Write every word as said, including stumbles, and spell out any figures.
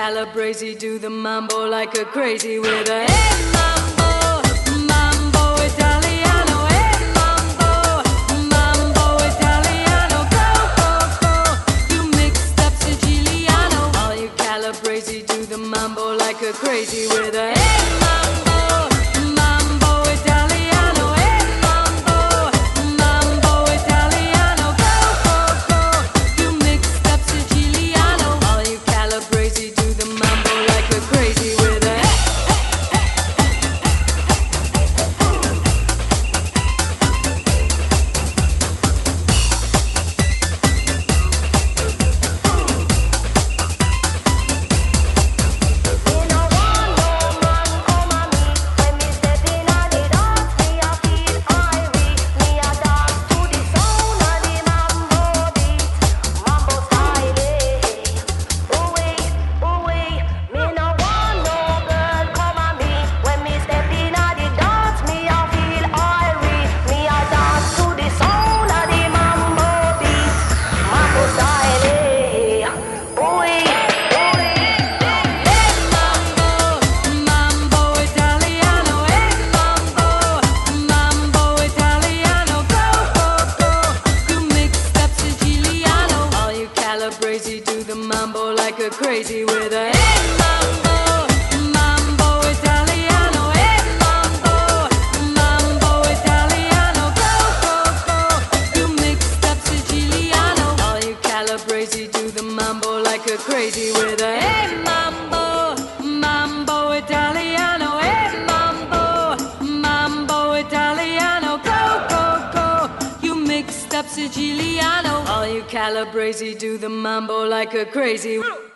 Calabrese do the mambo like a crazy with a hey mambo, mambo Italiano, hey mambo, mambo Italiano, go, go, go. You mixed up Siciliano. All you Calabrese do the mambo like a crazy with a hey mambo, mambo Italiano, hey mambo, mambo Italiano, go, go, go. You mixed up Siciliano. All you Calabrese do the mambo like a crazy with a Calabrese do the mambo like a crazy with a hey mambo, mambo Italiano, hey mambo, mambo Italiano, go, go, go. You mixed up Siciliano. All you Calabrese do the mambo like a crazy with a hey mambo, mambo Italiano, hey mambo, mambo Italiano, go, go, go. You mixed up Siciliano. All you Calabrese do the mambo like a crazy.